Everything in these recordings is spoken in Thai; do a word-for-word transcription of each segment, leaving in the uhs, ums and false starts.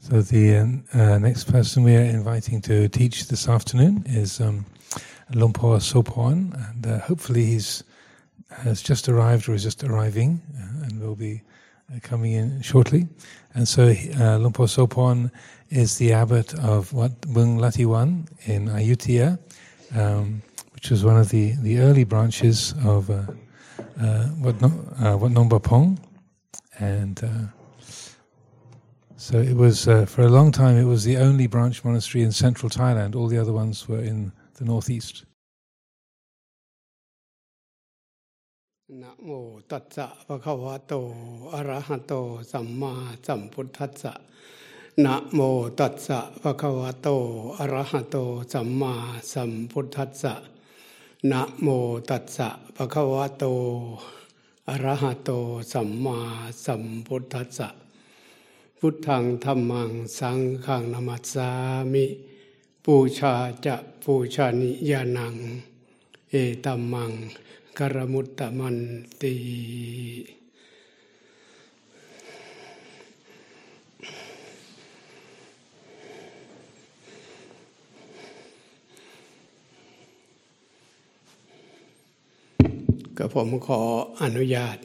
So the uh, next person we are inviting to teach this afternoon is um, Lumpur Soporn, and uh, hopefully he's has just arrived or is just arriving, uh, and will be uh, coming in shortly. And so uh, Lumpur Soporn is the abbot of Wat Bung Latiwan in Ayutthaya, um, which was one of the, the early branches of uh, uh, Wat Nom Bapong, and. Uh, So it was, uh, for a long time, it was the only branch monastery in central Thailand. All the other ones were in the northeast. นะโมตัสสะภะคะวะโตอะระหะโตสัมมาสัมพุทธัสสะนะโมตัสสะภะคะวะโตอะระหะโตสัมมาสัมพุทธัสสะนะโมตัสสะภะคะวะโตอะระหะโตสัมมาสัมพุทธัสสะพุทธังธัมมังสังฆังนะมัสสามิปูชาจะปูชนียานังเอตัมมังกรมุตตมันติก็ผมขออนุญาต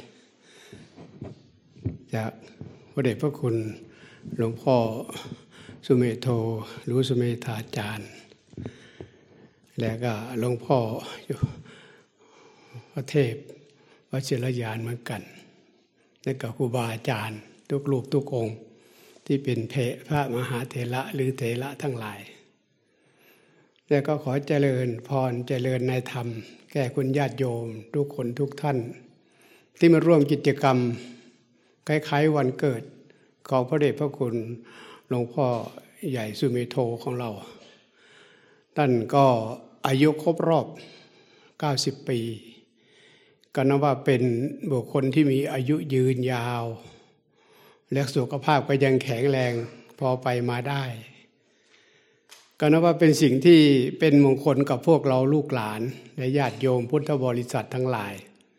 จากพระเดชพระคุณหลวงพ่อสุเมโธรู้สุเมธาจารย์และก็หลวงพ่อพระเทพวชิรยานเหมือนกันและก็ครูบาอาจารย์ทุกรูปทุกองค์ที่เป็นพระมหาเถระหรือเถระทั้งหลายและก็ขอเจริญพรเจริญในธรรมแก่คุณญาติโยมทุกคนทุกท่านที่มาร่วมกิจกรรมคล้ายๆวันเกิดของพระเดชพระคุณหลวงพ่อใหญ่สุเมโธของเราท่านก็อายุครบรอบเก้าสิบปีก็นับว่าเป็นบุคคลที่มีอายุยืนยาวและสุขภาพก็ยังแข็งแรงพอไปมาได้ก็นับว่าเป็นสิ่งที่เป็นมงคลกับพวกเราลูกหลานและญาติโยมพุทธบริษัททั้งหลาย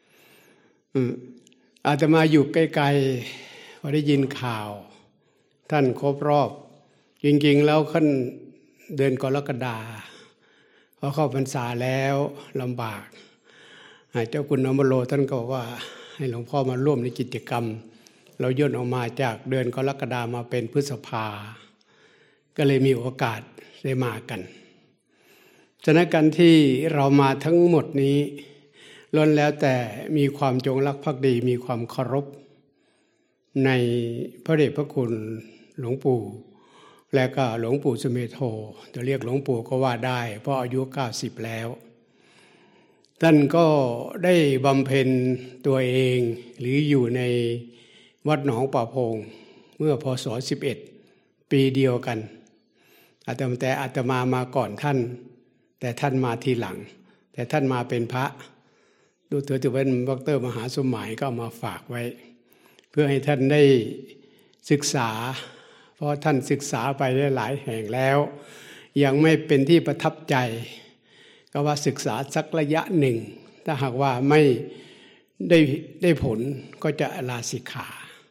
อาตมาอยู่ใกล้ๆพอได้ยินข่าวท่านครบรอบจริงๆแล้วขั้นเดือนกรกฎาคมพอเข้าพรรษาแล้วลำบากเจ้าคุณนมโลท่านก็บอกว่าให้หลวงพ่อมาร่วมในกิจกรรมเราย่นออกมาจากเดือนกรกฎาคมมาเป็นพฤษภาก็เลยมีโอกาสได้มากันฉะนั้นการที่เรามาทั้งหมดนี้ล้วนแล้วแต่มีความจงรักภักดีมีความเคารพในพระเดชพระคุณหลวงปู่และก็หลวงปู่สุเมโธจะเรียกหลวงปู่ก็ว่าได้เพราะอายุเก้าสิบแล้วท่านก็ได้บำเพ็ญตัวเองหรืออยู่ในวัดหนองป่าพงเมื่อพศสิบเอ็ดปีเดียวกันอาตมาแต่อาตมามาก่อนท่านแต่ท่านมาทีหลังแต่ท่านมาเป็นพระดูเถอะถือเป็นดร.มหาสมหมายก็เอามาฝากไว้เพื่อให้ท่านได้ศึกษาเพราะท่านศึกษาไปได้หลายแห่งแล้วยังไม่เป็นที่ประทับใจก็ว่าศึกษาสักระยะหนึ่งถ้าหากว่าไม่ได้ได้ผลก็จะลาสิกขา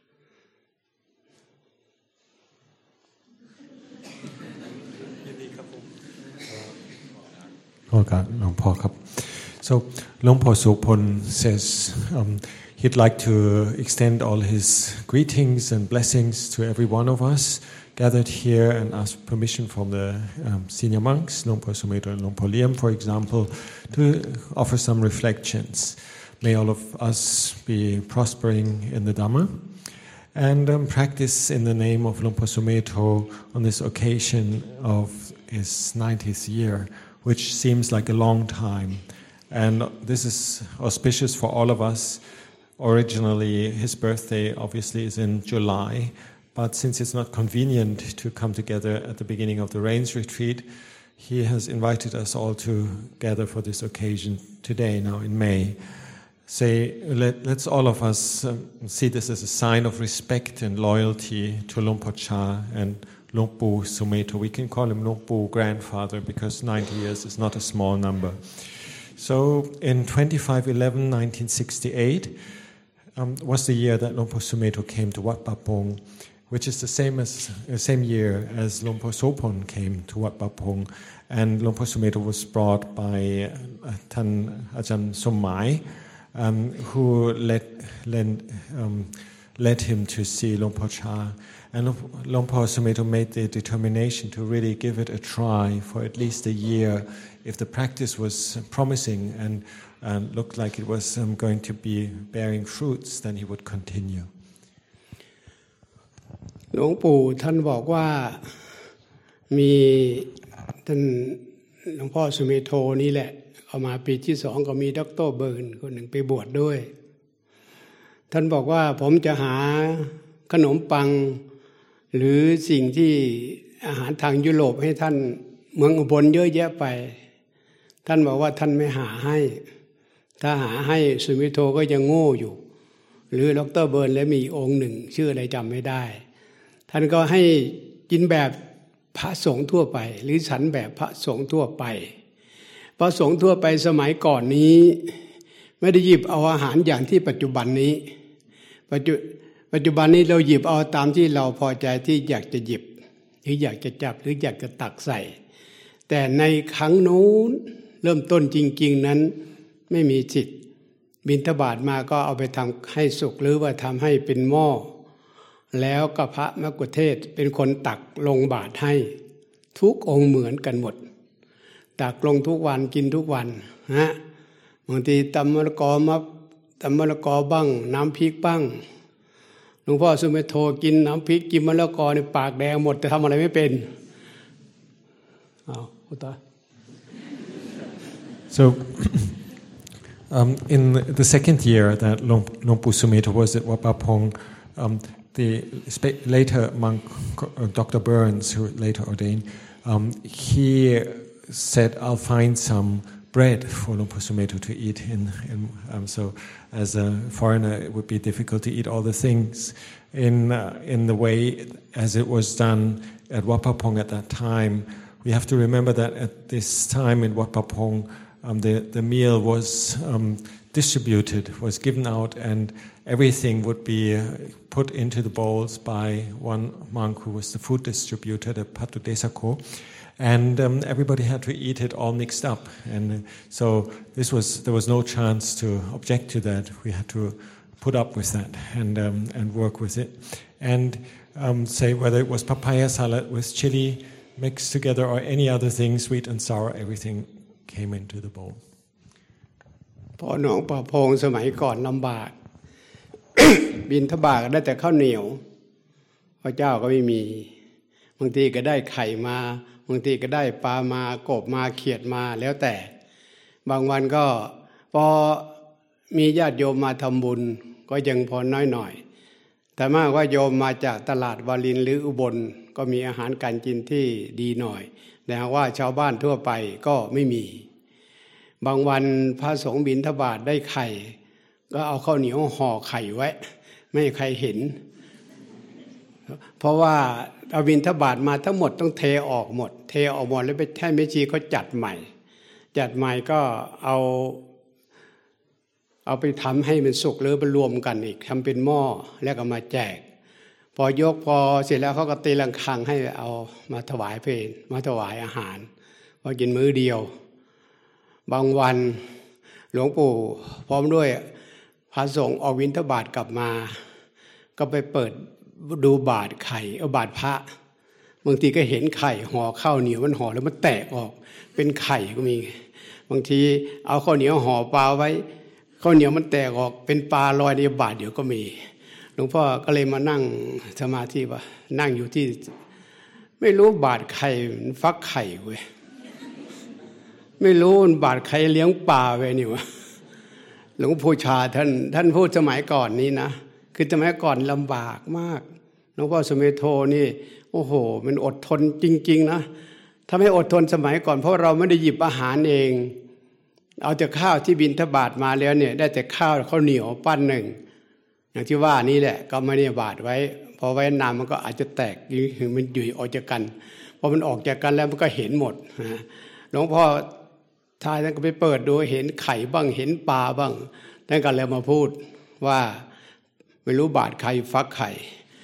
พ่อครับหลวงพ่อครับ So Lumpur Soporn says um, he'd like to extend all his greetings and blessings to every one of us gathered here and ask permission from the um, senior monks, Lumpur Sumeto and Lumpur Liam, for example, to offer some reflections. May all of us be prospering in the Dhamma and um, practice in the name of Lumpur Sumeto on this occasion of his ninetieth year, which seems like a long time. And this is auspicious for all of us. Originally, his birthday obviously is in July, but since it's not convenient to come together at the beginning of the Rains Retreat, he has invited us all to gather for this occasion today, now in May. Say, let, let's all of us uh, see this as a sign of respect and loyalty to Lumpur Cha and Lumpur Sumeto. We can call him Lumpur grandfather because ninety years is not a small number. So in twenty-five eleven nineteen sixty-eight um, was the year that Lumpur Sumeto came to Wat Pah Pong, which is the same as the same year as Luang Por Sopon came to Wat Pah Pong, and Luang Por Sumedho was brought by uh, Tan Ajahn Somai, um, who led led, um, led him to see Luang Por Chah. And Luang Por Sumedho made the determination to really give it a try for at least a year. If the practice was promising and uh, looked like it was um, going to be bearing fruits, then he would continue. หลวงปู่ท่านบอกว่ามีท่านหลวงพ่อสุเมโธนี่แหละเอามาปีที่สองก็มีดร.เบิร์นคนหนึ่งไปบวช ด, ด้วยท่านบอกว่าผมจะหาขนมปังหรือสิ่งที่อาหารทางยุโรปให้ท่านเมืองอุบลเยอะแยะไปท่านบอกว่าท่านไม่หาให้ถ้าหาให้สุเมโธก็ยังโง่อยู่หรือดร.เบิร์นและมีองค์หนึ่งชื่ออะไรจำไม่ได้ท่านก็ให้กินแบบพระสงฆ์ทั่วไปหรือฉันแบบพระสงฆ์ทั่วไปพระสงฆ์ทั่วไปสมัยก่อนนี้ไม่ได้หยิบเอาอาหารอย่างที่ปัจจุบันนี้ปัจจุปัจจุบันนี้เราหยิบเอาตามที่เราพอใจที่อยากจะหยิบหรืออยากจะจับหรืออยากจะตักใส่แต่ในครั้งนู้นเริ่มต้นจริงๆนั้นไม่มีสิทธิ์บิณฑบาตมาก็เอาไปทำให้สุกหรือว่าทำให้เป็นหม้อแล้วก็พระมกุเทศเป็นคนตักลงบาตรให้ทุกองค์เหมือนกันหมดตักลงทุกวันกินทุกวันฮะบางทีตำมะละกอมาตำมะละกอบ้างน้ำพริกบ้างหลวงพ่อสุเมโธกินน้ำพริกกินมะละกอในปากแดงหมดแต่ทำอะไรไม่เป็นอ้าวอุตตะ So um, in the second year that Luang Por Sumedho was at Wat Pah Pong, um, the later monk Doctor Burns, who later ordained, um, he said, "I'll find some bread for Luang Por Sumedho to eat." In, in um, so, as a foreigner, it would be difficult to eat all the things in uh, in the way as it was done at Wat Pah Pong at that time. We have to remember that at this time in Wat Pah Pong, um, the the meal was um, distributed, was given out, and everything would be put into the bowls by one monk who was the food distributor, the Patu Desako, and um, everybody had to eat it all mixed up. And so this was there was no chance to object to that. We had to put up with that and um, and work with it, and um, say whether it was papaya salad with chili mixed together or any other thing, sweet and sour, everything came into the bowl. พอหนองป่าพงสมัยก่อนลำบาก บิณฑบาตได้แต่ข้าวเหนียวพระเจ้าก็ไม่มีบางทีก็ได้ไข่มาบางทีก็ได้ปลามากบมาเขียดมาแล้วแต่บางวันก็พอมีญาติโยมมาทำบุญก็ยังพอน้อยหน่อยแต่มากว่าโยมมาจากตลาดวารินหรืออุบลก็มีอาหารการกินที่ดีหน่อยแต่ว่าชาวบ้านทั่วไปก็ไม่มีบางวันพระสงฆ์บิณฑบาตได้ไข่ก็เอาข้าวเหนียวห่อไข่ไว้ไม่ให้ใครเห็นเพราะว่าเอาบิณฑบาตมาทั้งหมดต้องเทออกหมดเทออกหมดแล้วไปให้แม่ชีเขาจัดใหม่จัดใหม่ก็เอาเอาไปทำให้มันสุกหรือไปรวมกันอีกทำเป็นหม้อแล้วก็มาแจกพอยกพอเสร็จแล้วเขาก็ตีลังคังให้เอามาถวายเพลมาถวายอาหารพอกินมื้อเดียวบางวันหลวงปู่พร้อมด้วยพระสงฆ์ออกบิณฑบาตกลับมาก็ไปเปิดดูบาตรไข่เอาบาตรพระบางทีก็เห็นไข่ห่อข้าวเหนียวมันห่อแล้วมันแตกออกเป็นไข่ก็มีบางทีเอาข้าวเหนียวห่อปลาไว้ข้าวเหนียวมันแตกออกเป็นปลาลอยในบาตรเดี๋ยวก็มีหลวงพ่อก็เลยมานั่งสมาธิว่านั่งอยู่ที่ไม่รู้บาตรไข่ฟักไข่เว้ยไม่รู้บาตรไข่เลี้ยงปลาเว้ยนี่วะหลวงปู่ชาท่านท่านพูดสมัยก่อนนี้นะคือสมัยก่อนลำบากมากหลวงพ่อสุเมโธนี่โอ้โหมันอดทนจริงๆนะถ้าไม่อดทนสมัยก่อนเพราะเราไม่ได้หยิบอาหารเองเอาแต่ข้าวที่บิณฑบาตมาแล้วเนี่ยได้แต่ข้าวข้าวเหนียวปั้นหนึ่งอย่างที่ว่านี่แหละก็ไม่ได้บาตรไว้พอไว้นานมันก็อาจจะแตกคือมันยุ่ยออกจากกันพอมันออกจากกันแล้วมันก็เห็นหมดนะหลวงพ่อทายท่านก็ไปเปิดดูเห็นไข่บ้างเห็นปลาบ้างท่านก็เลยมาพูดว่าไม่รู้บาตรใครฟักไข่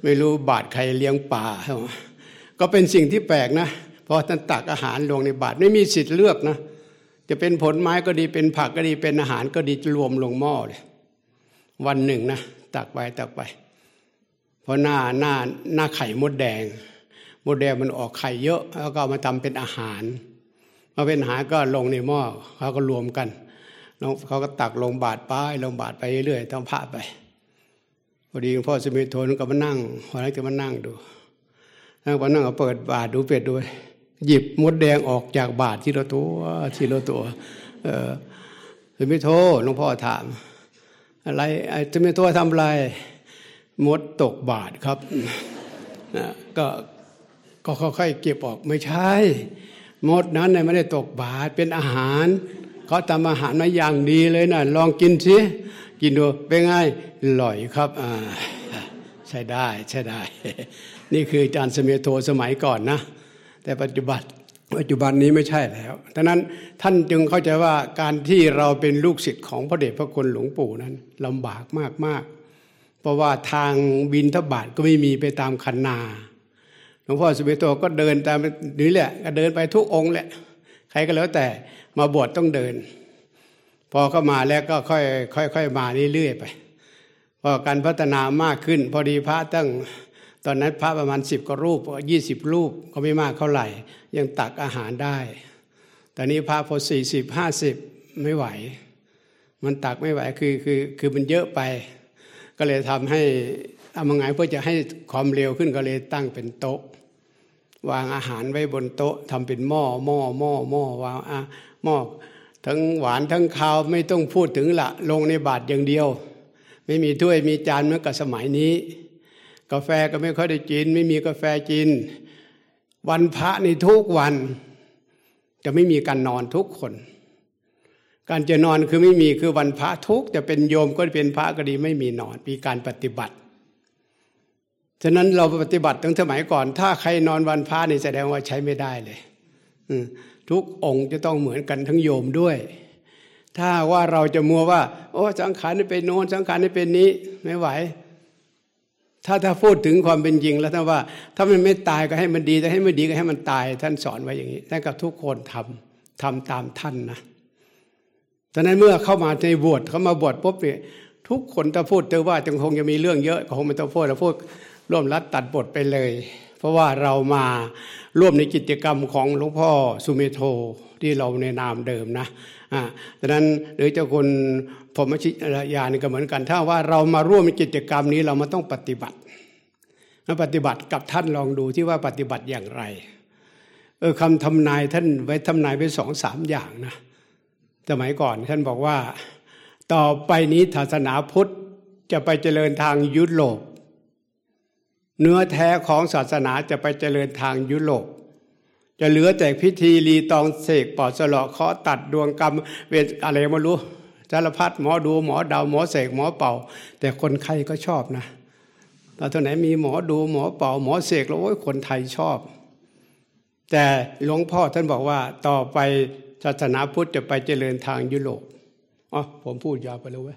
ไม่รู้บาตรใครเลี้ยงปลาก็เป็นสิ่งที่แปลกนะพอท่านตักอาหารลงในบาตรไม่มีสิทธิ์เลือกนะจะเป็นผลไม้ก็ดีเป็นผักก็ดีเป็นอาหารก็ดีรวมลงหม้อเลยวันหนึ่งนะตักไปตักไปเพราะหน้าหน้าหน้าไข่มดแดงมดแดงมันออกไข่เยอะแล้วก็เอามาทำเป็นอาหารมาเป็นอาหารก็ลงในหม้อเขาก็รวมกันเขาก็ตักลงบาตรไปลงบาตรไปเรื่อยๆต้องพระไปพอดีหลวงพ่อสมิทโทนก็มานั่งพอแล้วก็มานั่งดูนั่งพอนั่งก็เปิดบาตรดูเป็ดดูหยิบมดแดงออกจากบาตรทีละตัวทีละตัวเออสมิทโทหลวงพ่อถามอะไรไอ้สมิทโททำอะไรมดตกบาตรครับนะก็ก็ค่อยๆเก็บออกไม่ใช่มดนั้นเนี่ยไม่ได้ตกบาตรเป็นอาหารเขาทำอาหารมาอย่างดีเลยนะลองกินสิกินดูเป็นไงอร่อยครับอ่าใช่ได้ใช่ได้นี่คืออาจารย์สมิทโทสมัยก่อนนะแต่ปัจจุบันปัจจุบันนี้ไม่ใช่แล้วดังนั้นท่านจึงเข้าใจว่าการที่เราเป็นลูกศิษย์ของพระเดชพระคุณหลวงปู่นั้นลำบากมากๆเพราะว่าทางบิณฑบาตก็ไม่มีไปตามคันนาหลวงพ่อสมิทโทก็เดินตามนี่แหละก็เดินไปทุกองค์แหละใครก็แล้วแต่มาบวชต้องเดินพอเข้ามาแล้วก็ค่อยค่อยค่อยมาเรื่อยๆไปพอการพัฒนามากขึ้นพอดีพระตั้งตอนนั้นพระประมาณสิบกว่ารูปยี่สิบรูปก็ไม่มากเท่าไหร่ยังตักอาหารได้ตอนนี้พระพอสี่สิบห้าสิบไม่ไหวมันตักไม่ไหวคือคือคือมันเยอะไปก็เลยทำให้ทำยังไงเพื่อจะให้ความเร็วขึ้นก็เลยตั้งเป็นโต๊ะวางอาหารไว้บนโต๊ะทำเป็นหม้อหม้อหม้อหม้อวางอ่ะหม้อทั้งหวานทั้งคาวไม่ต้องพูดถึงละลงในบาตรอย่างเดียวไม่มีถ้วยมีจานเหมือนกับสมัยนี้กาแฟก็ไม่ค่อยได้กินไม่มีกาแฟกินวันพระในทุกวันจะไม่มีการนอนทุกคนการจะนอนคือไม่มีคือวันพระทุกจะเป็นโยมก็เป็นพระก็ดีไม่มีนอนมีการปฏิบัติฉะนั้นเราปฏิบัติตั้งสมัยก่อนถ้าใครนอนวันพระนี่แสดงว่าใช้ไม่ได้เลยทุกองค์จะต้องเหมือนกันทั้งโยมด้วยถ้าว่าเราจะมัวว่าโอ้สังขารนี่เป็นโน้นสังขารนี่เป็นนี้ไม่ไหวถ้าถ้าพูดถึงความเป็นจริงแล้วท่านว่าถ้ามันไม่ตายก็ให้มันดีแต่ให้ไม่ดีก็ให้มันตายท่านสอนไว้อย่างนี้ท่านกับทุกคนทำทำตามท่านนะฉะนั้นเมื่อเข้ามาในบวชเขามาบวชปุ๊บเนี่ยทุกคนถ้าพูดเจอว่าจึงคงจะมีเรื่องเยอะก็คงไม่ต้องพูดแล้วพูดร่วมรัดตัดบทไปเลยเพราะว่าเรามาร่วมในกิจกรรมของหลวงพ่อสุเมโทที่เราในนามเดิมนะอ่าดังนั้นหรือเจ้าคุณพรหมชิยานี่ก็เหมือนกันถ้าว่าเรามาร่วมในกิจกรรมนี้เรามาต้องปฏิบัติมาปฏิบัติกับท่านลองดูที่ว่าปฏิบัติอย่างไรเออคำทำนายท่านไว้ทำนายไปสองสามอย่างนะสมัยก่อนท่านบอกว่าต่อไปนี้ศาสนาพุทธจะไปเจริญทางยุโรปเนื้อแท้ของศาสนาจะไปเจริญทางยุโรปจะเหลือแต่พิธีรีตองเสกปอดสลอเคาะตัดดวงกรรมเวทอะไรไม่รู้สารพัดหมอดูหมอเดาหมอเสกหมอเป่าแต่คนไข้ก็ชอบนะตอนไหนมีหมอดูหมอเป่าหมอเสกแล้วโอ้ยคนไทยชอบแต่หลวงพ่อท่านบอกว่าต่อไปศาสนาพุทธจะไปเจริญทางยุโรปอ๋อผมพูดยาวไปแล้วเว้ย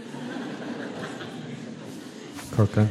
Okay.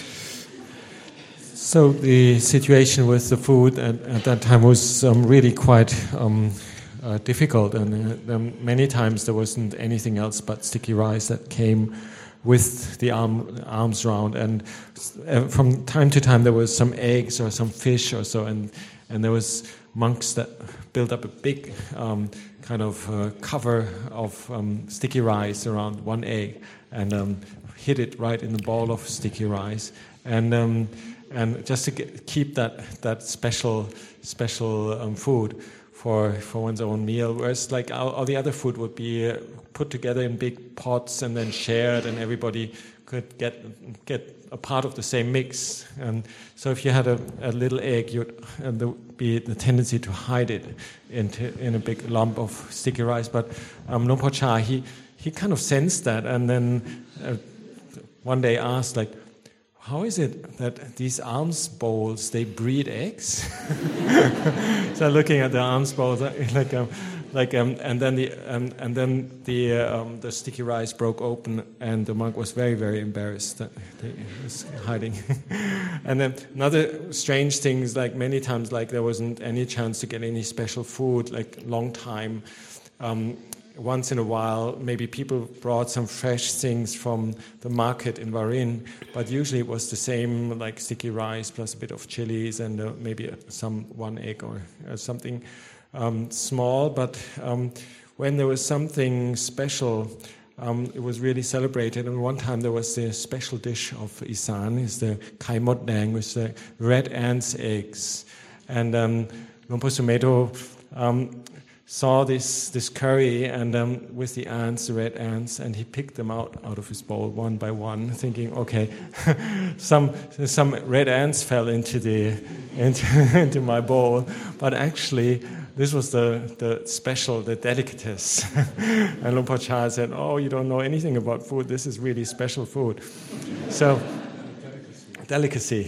So the situation with the food at, at that time was um, really quite um, uh, difficult, and uh, um, many times there wasn't anything else but sticky rice that came with the arm, arms round, and uh, from time to time there was some eggs or some fish or so, and and there was monks that built up a big um, kind of uh, cover of um, sticky rice around one egg, and um, hid it right in the ball of sticky rice, and um, and just to get, keep that that special special um, food for for one's own meal. Whereas like all, all the other food would be uh, put together in big pots and then shared, and everybody could get get a part of the same mix. And so if you had a, a little egg, you'd uh, there would be the tendency to hide it into in a big lump of sticky rice. But um, Luang Por Chah, he he kind of sensed that, and then uh, one day asked, like, how is it that these alms bowls, they breed eggs? So looking at the alms bowls, like um, like um, and then the um, and then the uh, um, the sticky rice broke open, and the monk was very very embarrassed that he was hiding. And then another strange thing is like many times like there wasn't any chance to get any special food like long time. Um, Once in a while, maybe people brought some fresh things from the market in Varin, but usually it was the same, like sticky rice plus a bit of chilies and uh, maybe some one egg or uh, something um, small. But um, when there was something special, um, it was really celebrated. And one time there was the special dish of Isan, is the kai mot dang, with the red ants' eggs. And um, Luang Por Sumedho um, saw this this curry and um, with the ants, the red ants, and he picked them out out of his bowl one by one, thinking, okay, some some red ants fell into the into, into my bowl, but actually this was the the special, the delicatessen. And Luang Por Chah said, oh, you don't know anything about food. This is really special food. So. Delicacy.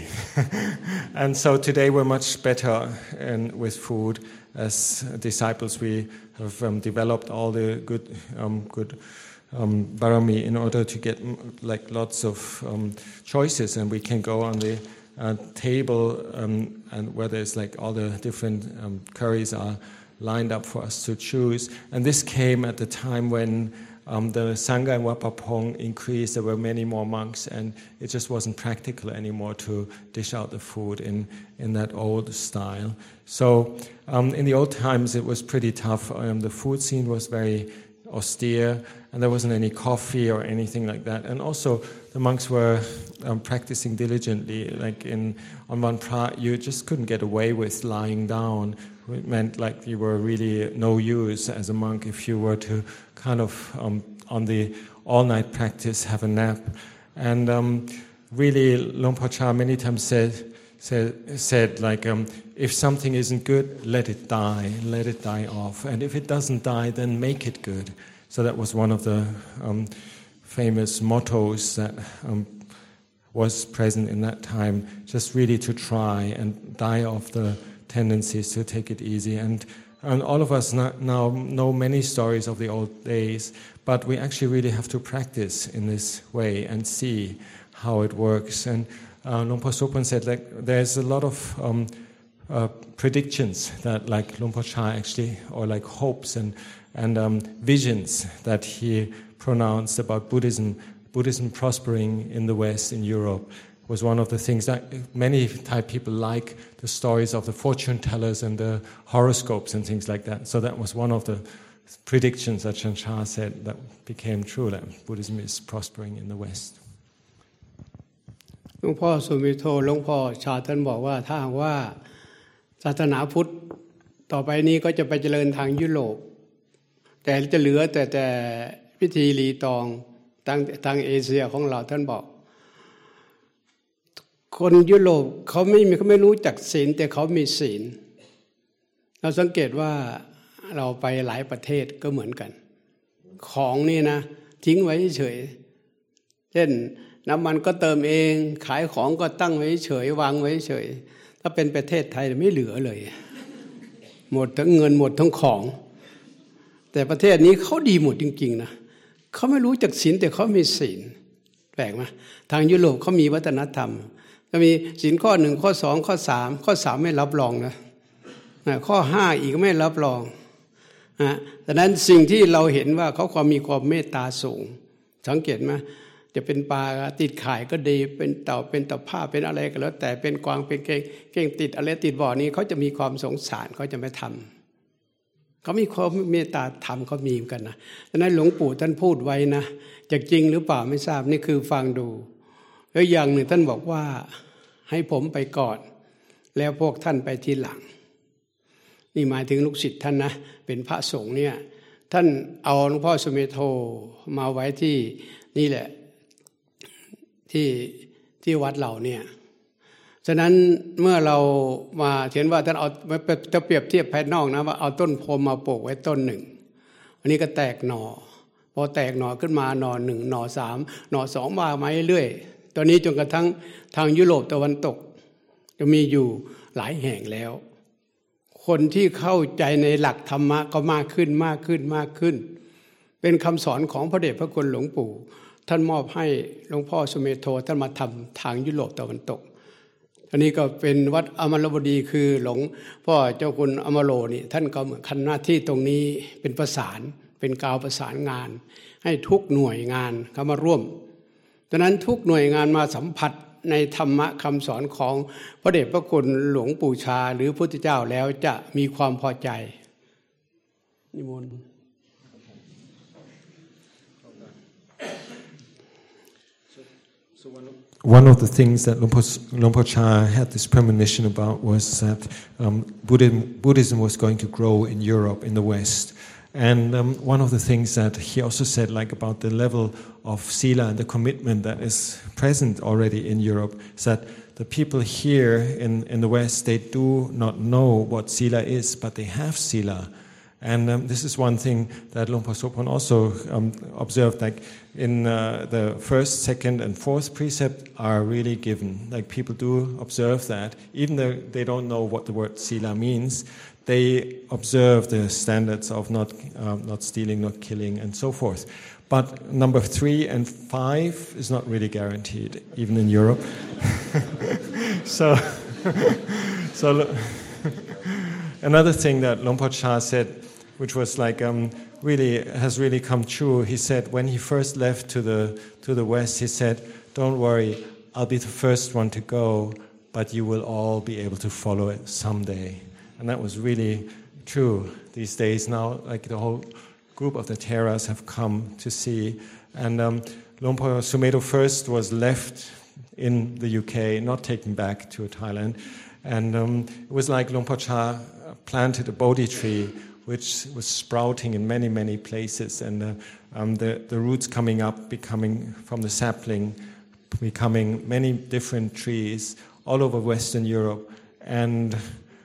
And so today we're much better in, with food. As disciples, we have um, developed all the good, um, good um, barami in order to get like lots of um, choices, and we can go on the uh, table um, and where there's like all the different um, curries are lined up for us to choose. And this came at the time when Um, the Sangha and Wat Pah Pong increased. There were many more monks, and it just wasn't practical anymore to dish out the food in, in that old style. So um, in the old times, it was pretty tough. Um, the food scene was very austere, and there wasn't any coffee or anything like that. And also, the monks were um, practicing diligently. Like in on Van Pra, you just couldn't get away with lying down. It meant like you were really no use as a monk if you were to kind of um, on the all-night practice have a nap. And um, really, Luang Por Chah many times said said, said like um, if something isn't good, let it die, let it die off, and if it doesn't die, then make it good. So that was one of the um, famous mottos that um, was present in that time. Just really to try and die off the tendencies to take it easy. And, and all of us now know many stories of the old days, but we actually really have to practice in this way and see how it works. And uh, Luang Por Sopon said like there's a lot of um, uh, predictions that like Luang Por Chah actually, or like hopes and, and um, visions that he pronounced about Buddhism, Buddhism prospering in the West, in Europe, was one of the things that many Thai people like the stories of the fortune tellers and the horoscopes and things like that. So that was one of the predictions that Ajahn Chah said that became true, that Buddhism is prospering in the West. หลวงพ่อสุมิโธหลวงพ่อชาท่านบอกว่าถ้าว่าศาสนาพุทธต่อไปนี้ก็จะไปเจริญทางยุโรปแต่จะเหลือแต่แต่พิธีรีตองทางทางเอเชียของเราท่านบอกคนยุโรปเขาไม่มีเขาไม่รู้จักศีลแต่เขามีศีลเราสังเกตว่าเราไปหลายประเทศก็เหมือนกันของนี่นะทิ้งไว้เฉยเช่นน้ำมันก็เติมเองขายของก็ตั้งไว้เฉยวางไว้เฉยถ้าเป็นประเทศไทยไม่เหลือเลยหมดทั้งเงินหมดทั้งของแต่ประเทศนี้เขาดีหมดจริงๆนะเขาไม่รู้จักศีลแต่เขามีศีลแปลกไหมทางยุโรปเขามีวัฒนธรรมก็มีศีลข้อหนึ่งข้อสองข้อสามข้อสามไม่รับรองนะข้อห้าอีกไม่รับรองนะดังนั้นสิ่งที่เราเห็นว่าเขาความมีความเมตตาสูงสังเกตไหมจะเป็นปลาติดข่ายก็ดีเป็นเต่าเป็นตะภาพเป็นอะไรก็แล้วแต่เป็นกวางเป็นเก้งเก้งติดอะไรติดบ่อนี้เขาจะมีความสงสารเขาจะไม่ทำเขามีความเมตตาธรรมเขามีกันนะดังนั้นหลวงปู่ท่านพูดไว้นะจะจริงหรือเปล่าไม่ทราบนี่คือฟังดูแล้วอย่างหนึ่งท่านบอกว่าให้ผมไปก่อนแล้วพวกท่านไปทีหลังนี่หมายถึงลูกศิษย์ท่านนะเป็นพระสงฆ์เนี่ยท่านเอาหลวงพ่อสุเมโธมาไว้ที่นี่แหละที่ที่วัดเราเนี่ยฉะนั้นเมื่อเรามาเห็นว่าท่านเอาจะเปรียบเทียบภายนอกนะว่าเอาต้นโพมาปลูกไว้ต้นหนึ่งอันนี้ก็แตกหน่อพอแตกหน่อขึ้นมาหน่อหนึ่งหน่อสามหน่อสองมามาเรื่อยๆตอนนี้จนกระทั่งทางยุโรปตะวันตกจะมีอยู่หลายแห่งแล้วคคนที่เข้าใจในหลักธรรมะก็มากขึ้นมากขึ้นมากขึ้นเป็นคำสอนของพระเดชพระคุณหลวงปู่ท่านมอบให้หลวงพ่อสุเมโธท่านมาทำทางยุโรปตะวันตกอันนี้ก็เป็นวัดอมรบดีคือหลวงพ่อเจ้าคุณอมโรนี่ท่านก็เหมือนทำหน้าที่ตรงนี้เป็นประสานเป็นกาวประสานงานให้ทุกหน่วยงานเข้ามาร่วมดังนั้นทุกหน่วยงานมาสัมผัสในธรรมะคำสอนของพระเดชพระคุณหลวงปู่ชาหรือพระพุทธเจ้าแล้วจะมีความพอใจนิมนต์ One of the things that Lumpur Cha had this premonition about was that um, Buddhism, Buddhism was going to grow in Europe, in the West. And um, one of the things that he also said, like about the level of sila and the commitment that is present already in Europe, is that the people here in, in the West, they do not know what sila is, but they have sila. And um, this is one thing that Lumpur Sopon also um, observed, like in uh, the first, second, and fourth precept are really given. Like people do observe that, even though they don't know what the word sila means, they observe the standards of not uh, not stealing, not killing, and so forth. But number three and five is not really guaranteed, even in Europe. so, so another thing that Lumpur Cha said, which was like um, really has really come true. He said when he first left to the to the West, he said, "Don't worry, I'll be the first one to go, but you will all be able to follow it someday." And that was really true these days. Now, like the whole group of the Theras have come to see, and um, Lumpur Sumeto first was left in the U K, not taken back to Thailand, and um, it was like Lumpur Cha planted a Bodhi tree, which was sprouting in many, many places, and uh, um, the, the roots coming up, becoming from the sapling, becoming many different trees all over Western Europe. And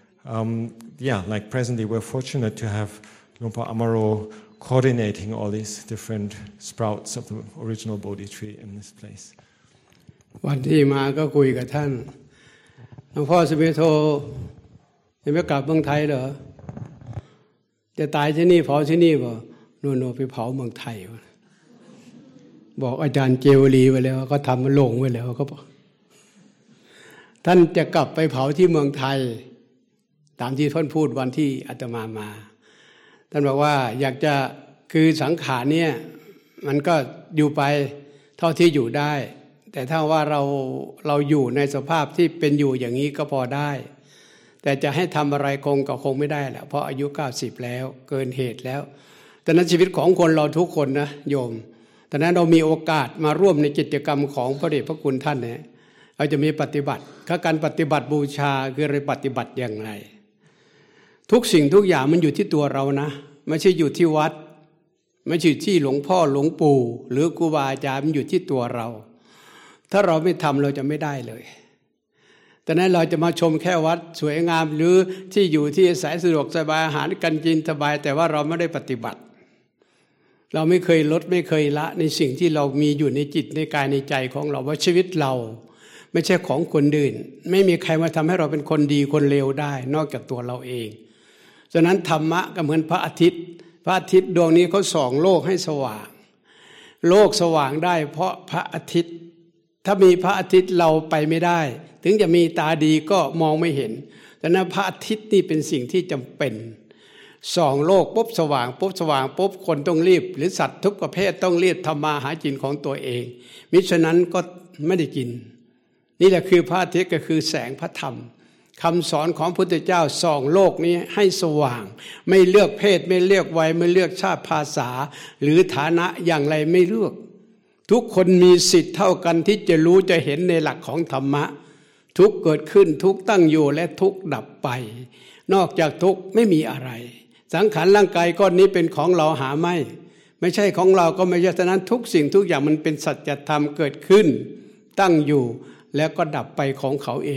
um, yeah, like presently we're fortunate to have Lumpur Amaro coordinating all these different sprouts of the original Bodhi tree in this place. วันที่มาก็คุยกับท่านหลวงพ่อสุเมโธจะไม่กลับเมืองไทยเหรอจะตายที่นี่เผาที่นี่บ่โน่นๆไปเผาเมืองไทยบอกอาจารย์เจวลีไว้แล้วก็ทำมาลงไว้แล้วก็บอกท่านจะกลับไปเผาที่เมืองไทยตามที่ท่านพูดวันที่อาตมามาท่านบอกว่าอยากจะคือสังขารเนี่ยมันก็อยู่ไปเท่าที่อยู่ได้แต่ถ้าว่าเราเราอยู่ในสภาพที่เป็นอยู่อย่างนี้ก็พอได้แต่จะให้ทำอะไรคงก็คงไม่ได้แหละเพราะอายุเก้าสิบแล้วเกินเหตุแล้วแต่นั้นชีวิตของคนเราทุกคนนะโยมแต่นั้นเรามีโอกาสมาร่วมในกิจกรรมของพระเดชพระคุณท่านเนี่ยเราจะมีปฏิบัติการปฏิบัติบูชาคืออะไรปฏิบัติอย่างไรทุกสิ่งทุกอย่างมันอยู่ที่ตัวเรานะไม่ใช่อยู่ที่วัดไม่ใช่ที่หลวงพ่อหลวงปู่หรือครูบาอาจารย์มันอยู่ที่ตัวเราถ้าเราไม่ทำเราจะไม่ได้เลยแต่นั้นเราจะมาชมแค่วัดสวยงามหรือที่อยู่ที่อาศัยสะดวกสบายอาหารการกินสบายแต่ว่าเราไม่ได้ปฏิบัติเราไม่เคยลดไม่เคยละในสิ่งที่เรามีอยู่ในจิตในกายในใจของเราว่าชีวิตเราไม่ใช่ของคนอื่นไม่มีใครมาทำให้เราเป็นคนดีคนเลวได้นอกจากตัวเราเองฉะนั้นธรรมะก็เหมือนพระอาทิตย์พระอาทิตย์ดวงนี้เขาส่องโลกให้สว่างโลกสว่างได้เพราะพระอาทิตย์ถ้ามีพระอาทิตย์เราไปไม่ได้ถึงจะมีตาดีก็มองไม่เห็นแต่นั้นพระอาทิตย์นี่เป็นสิ่งที่จำเป็นส่องโลกปุ๊บสว่างปุ๊บสว่างปุ๊บคนต้องรีบหรือสัตว์ทุกประเภทต้องรีบทำมาหากินของตัวเองมิฉะนั้นก็ไม่ได้กินนี่แหละคือพระอาทิตย์ก็คือแสงพระธรรมคำสอนของพระพุทธเจ้าส่องโลกนี้ให้สว่างไม่เลือกเพศไม่เลือกวัยไม่เลือกชาติภาษาหรือฐานะอย่างไรไม่เลือกทุกคนมีสิทธิ์เท่ากันที่จะรู้จะเห็นในหลักของธรรมะทุกเกิดขึ้นทุกตั้งอยู่และทุกดับไปนอกจากทุกไม่มีอะไรสังขารร่างกายก้อนนี้เป็นของเราหาไม่ไม่ใช่ของเราก็ไม่ใช่ฉะนั้นทุกสิ่งทุกอย่างมันเป็นสัจธรรมเกิดขึ้นตั้งอยู่แล้วก็ดับไปของเขาเอง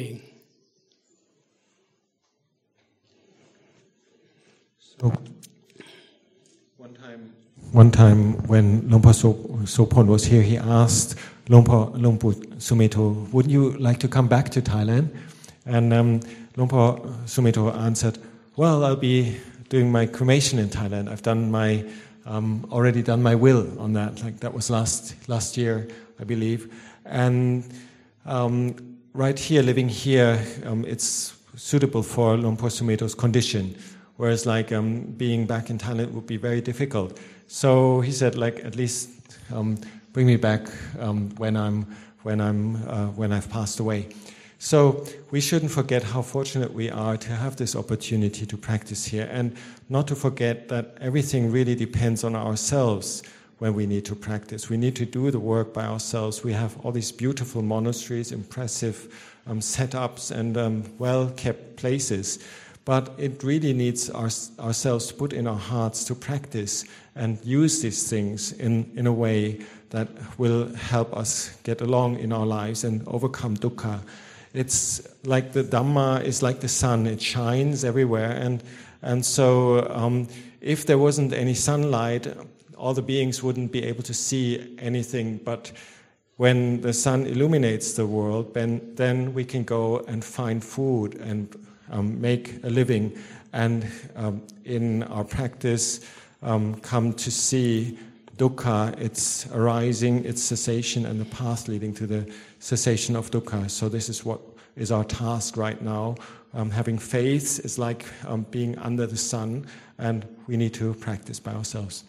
so, one time One time when Lumpur Sopon was here, he asked Lumpur, Lumpur Sumeto, would you like to come back to Thailand? And um, Lumpur Sumeto answered, well, I'll be doing my cremation in Thailand. I've done my um, already done my will on that. Like that was last last year, I believe. And um, right here, living here, um, it's suitable for Luang Por Sumedho's condition. Whereas, like um, being back in Thailand would be very difficult. So he said, like at least um, bring me back um, when I'm when I'm uh, when I've passed away. So we shouldn't forget how fortunate we are to have this opportunity to practice here, and not to forget that everything really depends on ourselves when we need to practice. We need to do the work by ourselves. We have all these beautiful monasteries, impressive um, setups, and um, well-kept places. But it really needs our, ourselves to put in our hearts to practice and use these things in, in a way that will help us get along in our lives and overcome dukkha. It's like the Dhamma is like the sun; it shines everywhere, and and so um, if there wasn't any sunlight, all the beings wouldn't be able to see anything. But when the sun illuminates the world, then then we can go and find food and um, make a living, and um, in our practice um, come to see dukkha, its arising, its cessation, and the path leading to the cessation of dukkha. So this is what is our task right now. Um, having faith is like um, being under the sun, and we need to practice by ourselves.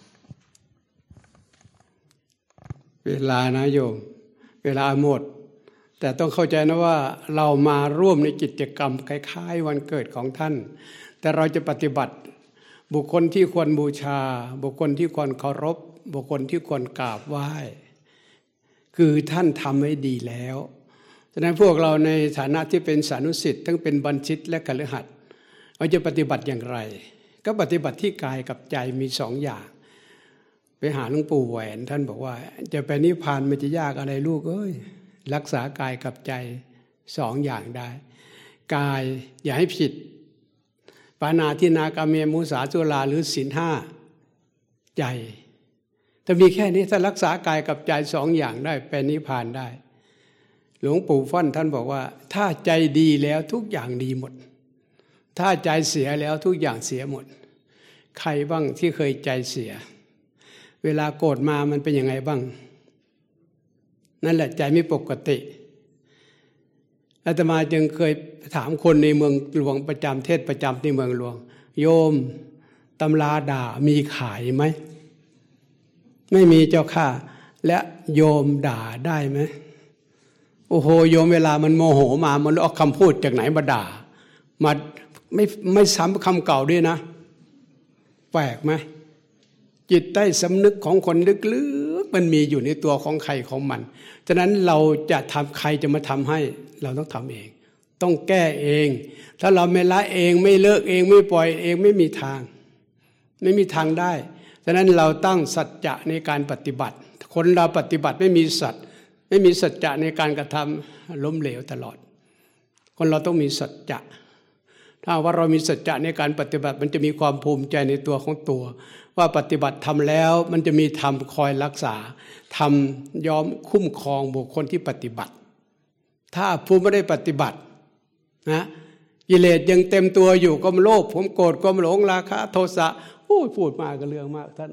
เวลานะโยมเวลาหมดแต่ต้องเข้าใจนะว่าเรามาร่วมในกิจกรรมคล้ายๆวันเกิดของท่านแต่เราจะปฏิบัติบุคคลที่ควรบูชาบุคคลที่ควรเคารพบุคคลที่ควรกราบไหว้คือท่านทำไว้ดีแล้วฉะนั้นพวกเราในฐานะที่เป็นสานุสิทธิ์ทั้งเป็นบัณฑิตและคฤหัสถ์เราจะปฏิบัติอย่างไรก็ปฏิบัติที่กายกับใจมีสองอย่างไปหาหลวงปู่แหวนท่านบอกว่าจะไปนิพพานมันจะยากอะไรลูกเอ้ยรักษากายกับใจสองอย่างได้กายอย่าให้ผิดปานาทินากาเมมุสาสุราหรือศีลห้าใจถ้ามีแค่นี้ถ้ารักษากายกับใจสองอย่างได้ไปนิพพานได้หลวงปู่ฟั่นท่านบอกว่าถ้าใจดีแล้วทุกอย่างดีหมดถ้าใจเสียแล้วทุกอย่างเสียหมดใครบ้างที่เคยใจเสียเวลาโกรธมามันเป็นยังไงบ้างนั่นแหละใจไม่ปกติอาตมาจึงเคยถามคนในเมืองหลวงประจำเทศประจำในเมืองหลวงโยมตำราด่ามีขายไหมไม่มีเจ้าค่ะและโยมด่าได้ไหมโอ้โหโยมเวลามันโมโหมามันเอาคำพูดจากไหนมาด่ามาไม่ไม่ซ้ำคำเก่าด้วยนะแปลกไหมจิตใต้สำนึกของคนลึกๆมันมีอยู่ในตัวของใครของมันฉะนั้นเราจะทำใครจะมาทำให้เราต้องทำเองต้องแก้เองถ้าเราไม่ละเองไม่เลิกเองไม่ปล่อยเองไม่มีทางไม่มีทางได้ฉะนั้นเราตั้งสัจจะในการปฏิบัติคนเราปฏิบัติไม่มีสัจไม่มีสัจจะในการกระทำล้มเหลวตลอดคนเราต้องมีสัจจะถ้าว่าเรามีสัจจะในการปฏิบัติมันจะมีความภูมิใจในตัวของตัวว่าปฏิบัติทำแล้วมันจะมีธรรมคอยรักษาธรรมยอมคุ้มครองบุคคลที่ปฏิบัติถ้าผู้ไม่ได้ปฏิบัตินะกิเลสยังเต็มตัวอยู่ก็โลภผมโกรธก็หลงราคะโทสะโอ้ยพูดมากก็เรื่องมากท่าน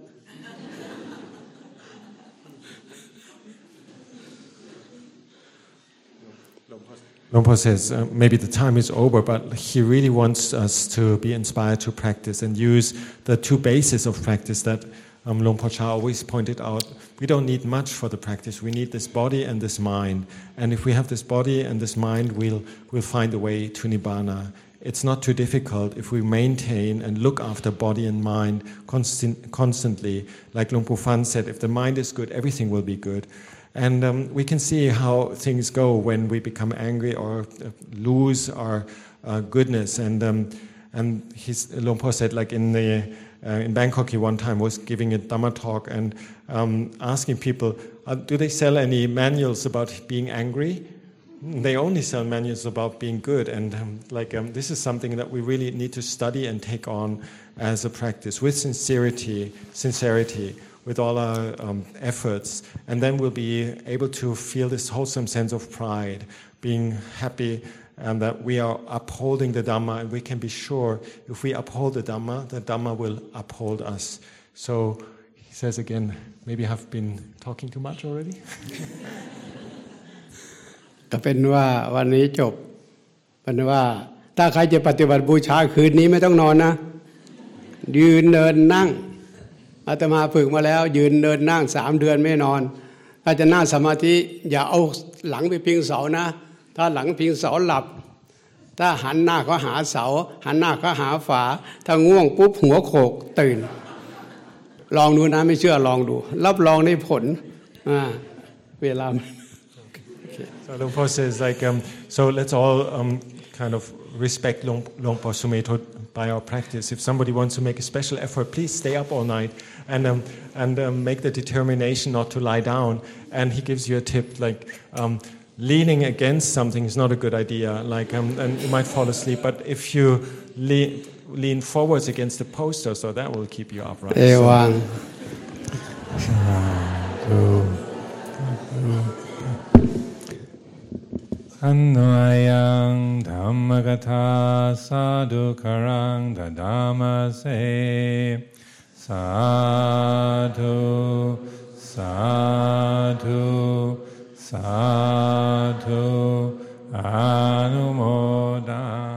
Luang Por says uh, maybe the time is over, but he really wants us to be inspired to practice and use the two bases of practice that um, Luang Por Chah always pointed out. We don't need much for the practice. We need this body and this mind. And if we have this body and this mind, we'll, we'll find a way to Nibbana. It's not too difficult if we maintain and look after body and mind constant, constantly. Like Luang Por Phan said, if the mind is good, everything will be good. And um, we can see how things go when we become angry or uh, lose our uh, goodness. And um, and his, Luang Por said, like in the uh, in Bangkok, he one time was giving a Dhamma talk and um, asking people, uh, do they sell any manuals about being angry? They only sell manuals about being good. And um, like um, this is something that we really need to study and take on as a practice with sincerity, sincerity. with all our um, efforts, and then we'll be able to feel this wholesome sense of pride, being happy and that we are upholding the Dhamma, and we can be sure if we uphold the Dhamma, the Dhamma will uphold us. So he says again, maybe I've been talking too much already. ก็เป็นว่าวันนี้จบเป็นว่าถ้าใครจะปฏิบัติบูชาคืนนี้ไม่ต้องนอนนะยืนเดินนั่งอาตมาฝึกมาแล้วยืนเดินนั่งสามเดือนไม่นอนถ้าจะนั่งสมาธิอย่าเอาหลังไปพิงเสานะถ้าหลังพิงเสาหลับถ้าหันหน้าก็หาเสาหันหน้าก็หาฝาถ้าง่วงปุ๊บหัวโขกตื่นลองดูนะไม่เชื่อลองดูรับรองได้ผลอ่าเวลา So Luang Por says, like, um, so let's all um, kind of respect Luang, Luang Por Sumedho by our practice. If somebody wants to make a special effort, please stay up all night and um, and um, make the determination not to lie down. And he gives you a tip, like um, leaning against something is not a good idea. Like, um, and you might fall asleep. But if you lean, lean forwards against the poster, so that will keep you upright. So, Annayang Dhammagata Sadhukarang Dadamase Sadhu Sadhu Sadhu Anumodam